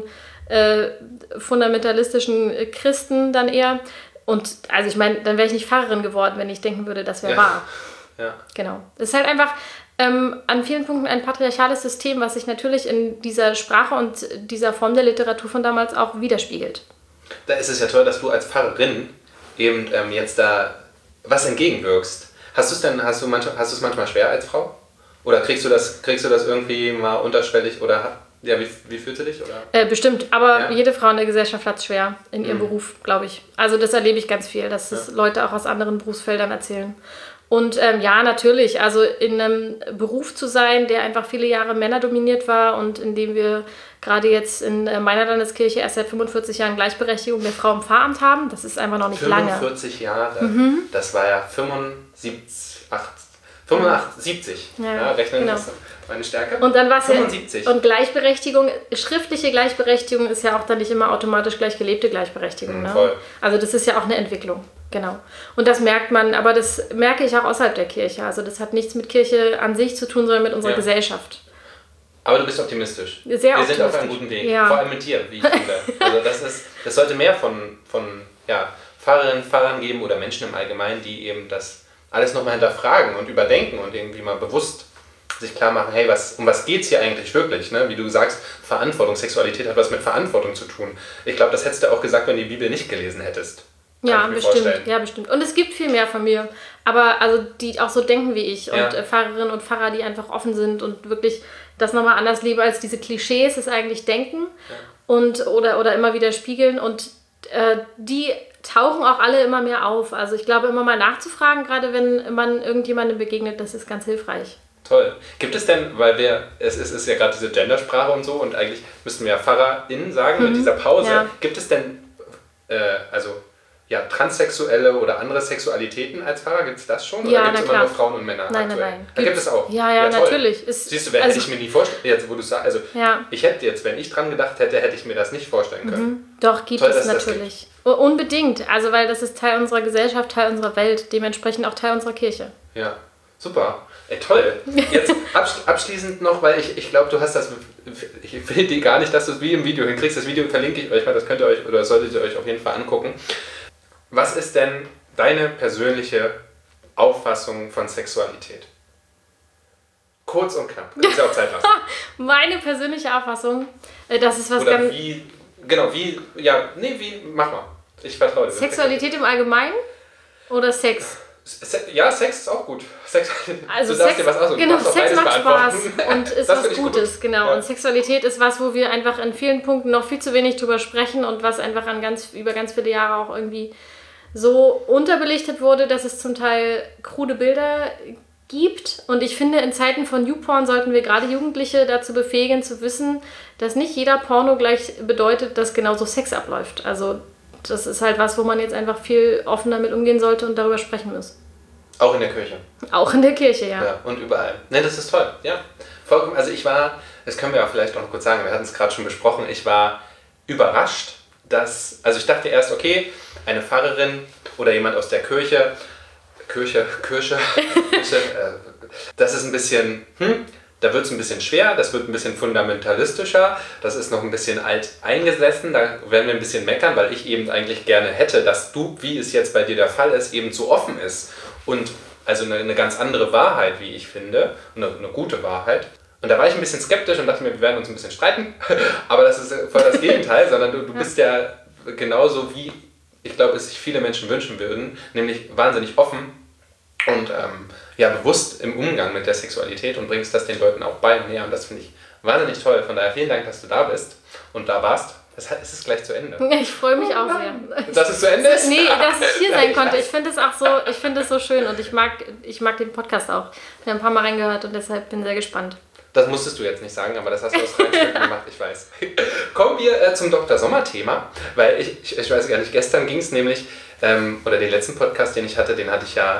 fundamentalistischen Christen dann eher. Und also ich meine, dann wäre ich nicht Pfarrerin geworden, wenn ich denken würde, das wäre wahr. Ja. Genau. Es ist halt einfach an vielen Punkten ein patriarchales System, was sich natürlich in dieser Sprache und dieser Form der Literatur von damals auch widerspiegelt. Da ist es ja toll, dass du als Pfarrerin eben jetzt da was entgegenwirkst. Hast du es manchmal schwer als Frau? Oder kriegst du das irgendwie mal unterschwellig oder ja, wie fühlst du dich? Oder? Bestimmt, aber jede Frau in der Gesellschaft hat es schwer in ihrem Beruf, glaube ich. Also das erlebe ich ganz viel, dass es Leute auch aus anderen Berufsfeldern erzählen. Und ja, natürlich, also in einem Beruf zu sein, der einfach viele Jahre männerdominiert war und in dem wir gerade jetzt in meiner Landeskirche erst seit 45 Jahren Gleichberechtigung der Frau im Pfarramt haben, das ist einfach noch nicht 45 lange. 45 Jahre, das war ja 70. Ja, rechnen genau. ist meine Stärke. Und dann war es 75. Ja, und Gleichberechtigung, schriftliche Gleichberechtigung ist ja auch dann nicht immer automatisch gleich gelebte Gleichberechtigung. Ne? Voll. Also das ist ja auch eine Entwicklung. Genau. Und das merkt man, aber das merke ich auch außerhalb der Kirche. Also das hat nichts mit Kirche an sich zu tun, sondern mit unserer Gesellschaft. Aber du bist optimistisch. Sehr optimistisch. Wir sind auf einem guten Weg. Ja. Vor allem mit dir, wie ich finde. Also das sollte mehr von Pfarrerinnen, Pfarrern geben oder Menschen im Allgemeinen, die eben das alles nochmal hinterfragen und überdenken und irgendwie mal bewusst sich klar machen, hey, um was geht es hier eigentlich wirklich? Ne? Wie du sagst, Verantwortung, Sexualität hat was mit Verantwortung zu tun. Ich glaube, das hättest du auch gesagt, wenn du die Bibel nicht gelesen hättest. Ja, bestimmt. Ja, bestimmt. Und es gibt viel mehr Familien, aber also die auch so denken wie ich und Pfarrerinnen und Pfarrer, die einfach offen sind und wirklich das nochmal anders leben als diese Klischees, es eigentlich denken und oder immer wieder spiegeln und die tauchen auch alle immer mehr auf. Also ich glaube, immer mal nachzufragen, gerade wenn man irgendjemandem begegnet, das ist ganz hilfreich. Toll. Gibt es denn, weil es ist ja gerade diese Gendersprache und so und eigentlich müssten wir ja PfarrerInnen sagen mit dieser Pause, gibt es denn Transsexuelle oder andere Sexualitäten als Pfarrer? Gibt es das schon? Oder gibt es immer nur Frauen und Männer? Nein. Da gibt es auch. Ja, natürlich. Siehst du, hätte ich mir nie vorstellen, jetzt wo du sagst, ich hätte jetzt, wenn ich dran gedacht hätte, hätte ich mir das nicht vorstellen können. Doch, gibt es natürlich. Unbedingt, also weil das ist Teil unserer Gesellschaft, Teil unserer Welt, dementsprechend auch Teil unserer Kirche. Ja, super. Ey, toll. Jetzt abschließend noch, weil ich glaube, du hast das, ich will dir gar nicht, dass du es wie im Video hinkriegst. Das Video verlinke ich euch mal, das könnt ihr euch oder solltet ihr euch auf jeden Fall angucken. Was ist denn deine persönliche Auffassung von Sexualität? Kurz und knapp. Das ist ja auch Zeit lassen. Meine persönliche Auffassung, das ist was oder ganz... mach mal. Ich vertraue dir. Sexualität im Allgemeinen oder Sex? Ja, Sex ist auch gut. Also du darfst dir was aussuchen. Genau, Sex macht Spaß und ist was Gutes. Gut. Genau. Ja. Und Sexualität ist was, wo wir einfach in vielen Punkten noch viel zu wenig drüber sprechen und was einfach über ganz viele Jahre auch irgendwie so unterbelichtet wurde, dass es zum Teil krude Bilder gibt. Und ich finde, in Zeiten von Newporn sollten wir gerade Jugendliche dazu befähigen, zu wissen, dass nicht jeder Porno gleich bedeutet, dass genauso Sex abläuft. Also das ist halt was, wo man jetzt einfach viel offener mit umgehen sollte und darüber sprechen muss. Auch in der Kirche. Auch in der Kirche, ja. Ja, und überall. Ne, das ist toll. Ja, vollkommen. Also das können wir auch vielleicht noch kurz sagen, wir hatten es gerade schon besprochen, ich war überrascht, also ich dachte erst, okay, eine Pfarrerin oder jemand aus der Kirche, das ist ein bisschen, da wird es ein bisschen schwer, das wird ein bisschen fundamentalistischer, das ist noch ein bisschen alt eingesessen, da werden wir ein bisschen meckern, weil ich eben eigentlich gerne hätte, dass du, wie es jetzt bei dir der Fall ist, eben so offen ist und also eine ganz andere Wahrheit, wie ich finde, eine gute Wahrheit. Und da war ich ein bisschen skeptisch und dachte mir, wir werden uns ein bisschen streiten, aber das ist voll das Gegenteil, sondern du bist ja genauso wie ich glaube, es sich viele Menschen wünschen würden, nämlich wahnsinnig offen und bewusst im Umgang mit der Sexualität und bringst das den Leuten auch bei und näher und das finde ich wahnsinnig toll. Von daher vielen Dank, dass du da bist und da warst. Es ist gleich zu Ende. Ich freue mich auch sehr. Dass es zu Ende ist? Nee, dass ich hier sein konnte. Ich finde es auch so, so schön und ich mag den Podcast auch. Ich habe ein paar Mal reingehört und deshalb bin ich sehr gespannt. Das musstest du jetzt nicht sagen, aber das hast du aus freien Stücken gemacht, ich weiß. Kommen wir zum Dr. Sommer-Thema, weil ich weiß gar nicht, gestern ging es nämlich, oder den letzten Podcast, den ich hatte ich ja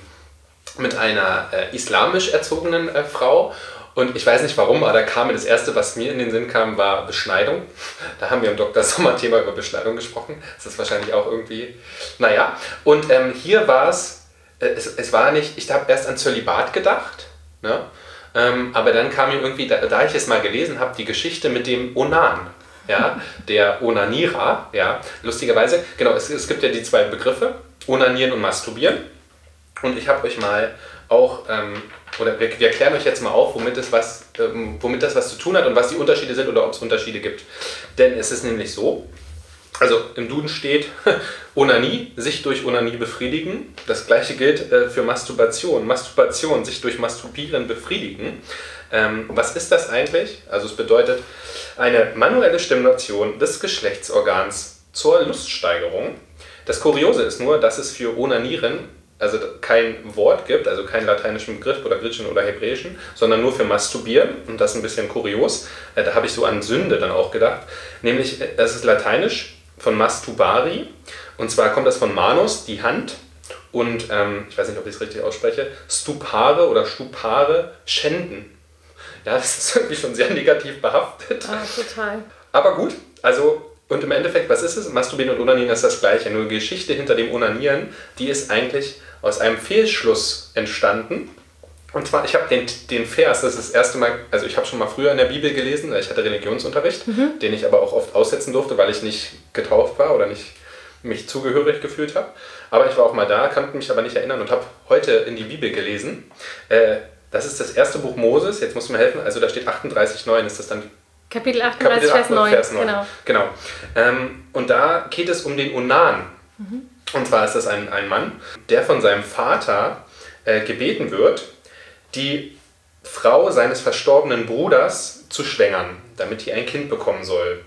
mit einer islamisch erzogenen Frau. Und ich weiß nicht warum, aber da kam mir das Erste, was mir in den Sinn kam, war Beschneidung. Da haben wir im Dr. Sommer-Thema über Beschneidung gesprochen. Das ist wahrscheinlich auch irgendwie, naja. Und hier war es war nicht, ich habe erst an Zölibat gedacht, ne? Aber dann kam mir irgendwie, da ich es mal gelesen habe, die Geschichte mit dem Onan, ja, der Onanierer, ja, lustigerweise, genau, es gibt ja die zwei Begriffe, Onanieren und Masturbieren. Und ich habe euch mal auch, wir klären euch jetzt mal auf, womit das was zu tun hat und was die Unterschiede sind oder ob es Unterschiede gibt. Denn es ist nämlich so, also im Duden steht Onanie, sich durch Onanie befriedigen. Das gleiche gilt für Masturbation. Masturbation, sich durch Masturbieren befriedigen. Was ist das eigentlich? Also es bedeutet eine manuelle Stimulation des Geschlechtsorgans zur Luststeigerung. Das Kuriose ist nur, dass es für Onanieren also kein Wort gibt, also keinen lateinischen Begriff oder griechischen oder hebräischen, sondern nur für Masturbieren und das ist ein bisschen kurios. Da habe ich so an Sünde dann auch gedacht. Nämlich, es ist lateinisch von Masturbari und zwar kommt das von Manus, die Hand und ich weiß nicht, ob ich es richtig ausspreche, Stupare oder Stupare, schänden. Ja, das ist irgendwie schon sehr negativ behaftet. Ah, total. Aber gut, also und im Endeffekt, was ist es? Masturbieren und Onanieren ist das Gleiche. Nur die Geschichte hinter dem Onanieren, die ist eigentlich aus einem Fehlschluss entstanden. Und zwar, ich habe den Vers, das ist das erste Mal, also ich habe schon mal früher in der Bibel gelesen, weil ich hatte Religionsunterricht, den ich aber auch oft aussetzen durfte, weil ich nicht getauft war oder nicht mich zugehörig gefühlt habe. Aber ich war auch mal da, konnte mich aber nicht erinnern und habe heute in die Bibel gelesen. Das ist das erste Buch Moses, jetzt musst du mir helfen, also da steht 38,9, ist das dann Kapitel 38, Vers 9. Genau. Und da geht es um den Onan. Und zwar ist das ein Mann, der von seinem Vater gebeten wird, die Frau seines verstorbenen Bruders zu schwängern, damit die ein Kind bekommen soll.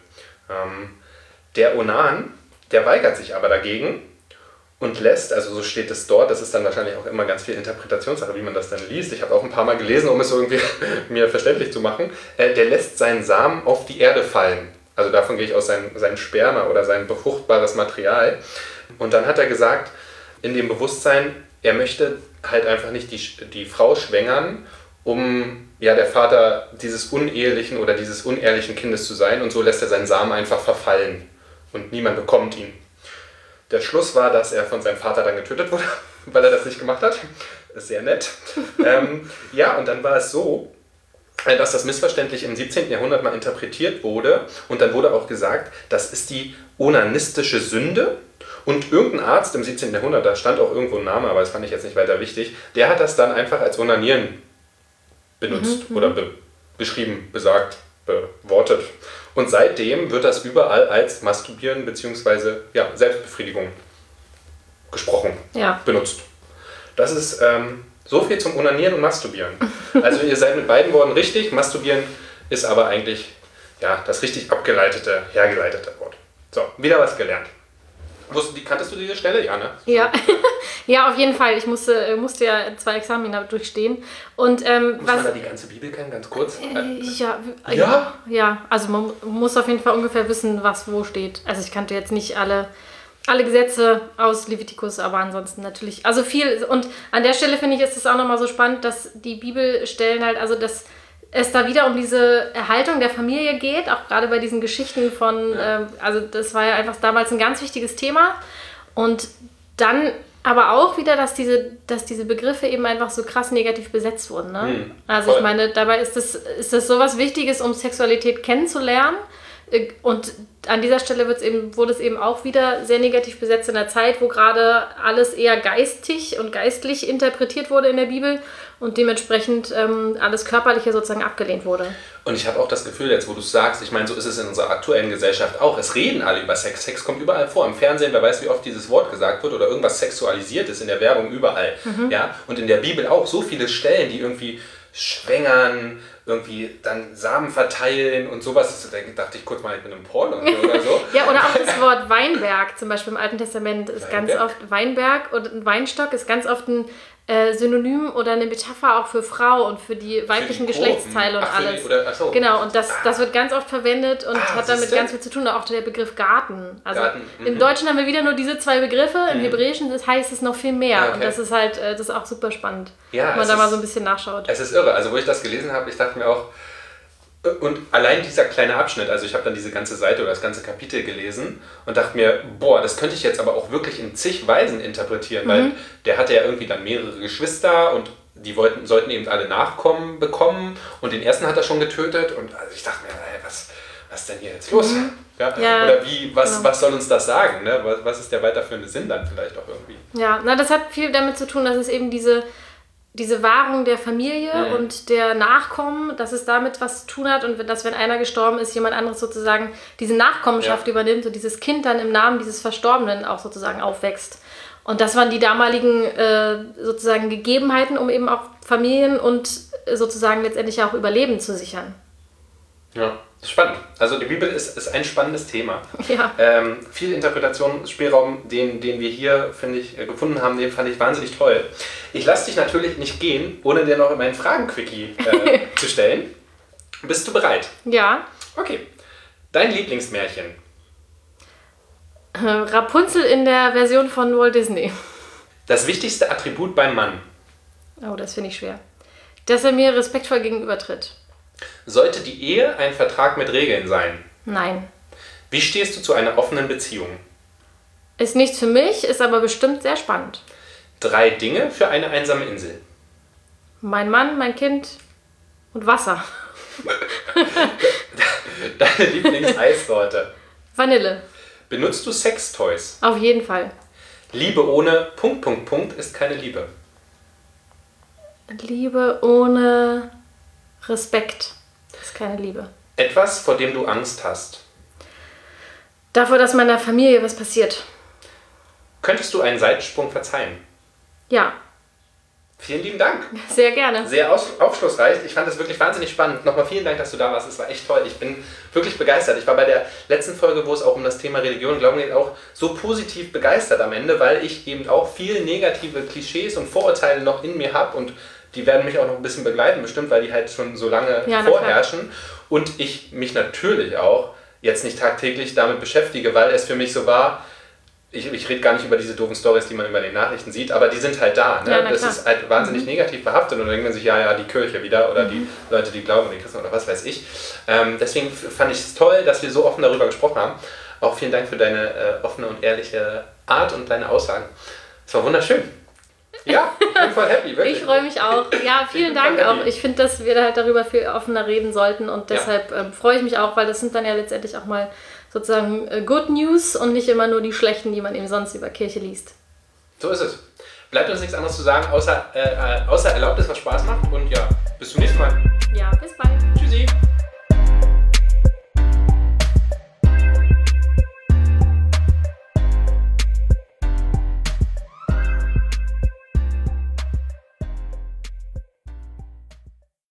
Der Onan, der weigert sich aber dagegen und lässt, also so steht es dort, das ist dann wahrscheinlich auch immer ganz viel Interpretationssache, wie man das dann liest. Ich habe auch ein paar Mal gelesen, um es irgendwie mir verständlich zu machen. Der lässt seinen Samen auf die Erde fallen. Also davon gehe ich aus, sein Sperma oder sein befruchtbares Material. Und dann hat er gesagt, in dem Bewusstsein, er möchte halt einfach nicht die Frau schwängern, um der Vater dieses unehelichen oder dieses unehrlichen Kindes zu sein. Und so lässt er seinen Samen einfach verfallen und niemand bekommt ihn. Der Schluss war, dass er von seinem Vater dann getötet wurde, weil er das nicht gemacht hat. Das ist sehr nett. Und dann war es so, dass das missverständlich im 17. Jahrhundert mal interpretiert wurde. Und dann wurde auch gesagt, das ist die onanistische Sünde. Und irgendein Arzt im 17. Jahrhundert, da stand auch irgendwo ein Name, aber das fand ich jetzt nicht weiter wichtig, der hat das dann einfach als Onanieren benutzt oder beschrieben, besagt, bewortet. Und seitdem wird das überall als Masturbieren bzw. Selbstbefriedigung gesprochen, benutzt. Das ist so viel zum Onanieren und Masturbieren. Also ihr seid mit beiden Worten richtig, Masturbieren ist aber eigentlich das richtig hergeleitete Wort. So, wieder was gelernt. Kanntest du diese Stelle? Ja, ne? Ja. Ja, auf jeden Fall. Ich musste ja 2 Examina durchstehen. Und, muss man da die ganze Bibel kennen, ganz kurz? Ja, also man muss auf jeden Fall ungefähr wissen, was wo steht. Also ich kannte jetzt nicht alle Gesetze aus Levitikus, aber ansonsten natürlich, also viel. Und an der Stelle finde ich, ist es auch nochmal so spannend, dass die Bibelstellen halt, also dass es da wieder um diese Erhaltung der Familie geht, auch gerade bei diesen Geschichten von, also das war ja einfach damals ein ganz wichtiges Thema. Und dann aber auch wieder, dass diese Begriffe eben einfach so krass negativ besetzt wurden. Ne? Also ich meine, dabei ist das sowas Wichtiges, um Sexualität kennenzulernen. Und an dieser Stelle wurde es eben auch wieder sehr negativ besetzt in der Zeit, wo gerade alles eher geistig und geistlich interpretiert wurde in der Bibel und dementsprechend alles Körperliche sozusagen abgelehnt wurde. Und ich habe auch das Gefühl, jetzt wo du es sagst, ich meine, so ist es in unserer aktuellen Gesellschaft auch. Es reden alle über Sex. Sex kommt überall vor. Im Fernsehen, wer weiß, wie oft dieses Wort gesagt wird oder irgendwas sexualisiert ist in der Werbung überall. Ja? Und in der Bibel auch so viele Stellen, die irgendwie schwängern, irgendwie dann Samen verteilen und sowas. Da dachte ich kurz mal, ich bin im Porno oder so. Ja, oder auch das Wort Weinberg zum Beispiel im Alten Testament ist ganz oft Weinberg und ein Weinstock ist ganz oft ein Synonym oder eine Metapher auch für Frau und für die weiblichen Geschlechtsteile und alles. Genau, und das wird ganz oft verwendet und hat damit ganz viel zu tun. Auch der Begriff Garten. Also im Deutschen haben wir wieder nur diese 2 Begriffe, im Hebräischen heißt es noch viel mehr. Okay. Und das ist halt, das ist auch super spannend, wenn man da mal so ein bisschen nachschaut. Es ist irre. Also wo ich das gelesen habe, ich dachte mir auch, und allein dieser kleine Abschnitt, also ich habe dann diese ganze Seite oder das ganze Kapitel gelesen und dachte mir, das könnte ich jetzt aber auch wirklich in zig Weisen interpretieren, weil der hatte ja irgendwie dann mehrere Geschwister und die sollten eben alle Nachkommen bekommen und den ersten hat er schon getötet und also ich dachte mir, was ist denn hier jetzt los? Ja? Oder was soll uns das sagen? Ne? Was ist der weiterführende Sinn dann vielleicht auch irgendwie? Ja, das hat viel damit zu tun, dass es eben diese Wahrung der Familie und der Nachkommen, dass es damit was zu tun hat und dass, wenn einer gestorben ist, jemand anderes sozusagen diese Nachkommenschaft übernimmt und dieses Kind dann im Namen dieses Verstorbenen auch sozusagen aufwächst. Und das waren die damaligen sozusagen Gegebenheiten, um eben auch Familien und sozusagen letztendlich auch Überleben zu sichern. Ja, das ist spannend. Also die Bibel ist ein spannendes Thema. Ja. Viel Interpretationsspielraum, den wir hier, finde ich, gefunden haben, den fand ich wahnsinnig toll. Ich lasse dich natürlich nicht gehen, ohne dir noch meinen Fragen-Quickie zu stellen. Bist du bereit? Ja. Okay. Dein Lieblingsmärchen? Rapunzel in der Version von Walt Disney. Das wichtigste Attribut beim Mann? Oh, das finde ich schwer. Dass er mir respektvoll gegenübertritt. Sollte die Ehe ein Vertrag mit Regeln sein? Nein. Wie stehst du zu einer offenen Beziehung? Ist nichts für mich, ist aber bestimmt sehr spannend. 3 Dinge für eine einsame Insel? Mein Mann, mein Kind und Wasser. Deine Lieblingseissorte? Vanille. Benutzt du Sextoys? Auf jeden Fall. Liebe ohne ... ist keine Liebe. Liebe ohne Respekt ist keine Liebe. Etwas, vor dem du Angst hast? Davor, dass meiner Familie was passiert. Könntest du einen Seitensprung verzeihen? Ja. Vielen lieben Dank. Sehr gerne. Sehr aufschlussreich. Ich fand das wirklich wahnsinnig spannend. Nochmal vielen Dank, dass du da warst. Es war echt toll. Ich bin wirklich begeistert. Ich war bei der letzten Folge, wo es auch um das Thema Religion und Glauben geht, auch so positiv begeistert am Ende, weil ich eben auch viel negative Klischees und Vorurteile noch in mir habe und die werden mich auch noch ein bisschen begleiten, bestimmt, weil die halt schon so lange vorherrschen. Und ich mich natürlich auch jetzt nicht tagtäglich damit beschäftige, weil es für mich so war, ich rede gar nicht über diese doofen Storys, die man über den Nachrichten sieht, aber die sind halt da. Ne? Das ist halt wahnsinnig negativ behaftet und dann denkt man sich, ja, die Kirche wieder oder die Leute, die glauben an die Christen oder was weiß ich. Deswegen fand ich es toll, dass wir so offen darüber gesprochen haben. Auch vielen Dank für deine offene und ehrliche Art und deine Aussagen. Es war wunderschön. Ja, ich bin voll happy, wirklich. Ich freue mich auch. Ja, vielen Dank auch. Ich finde, dass wir halt darüber viel offener reden sollten und deshalb freue ich mich auch, weil das sind dann ja letztendlich auch mal sozusagen Good News und nicht immer nur die schlechten, die man eben sonst über Kirche liest. So ist es. Bleibt uns nichts anderes zu sagen, außer Erlaubnis, was Spaß macht und ja, bis zum nächsten Mal. Ja, bis bald. Tschüssi.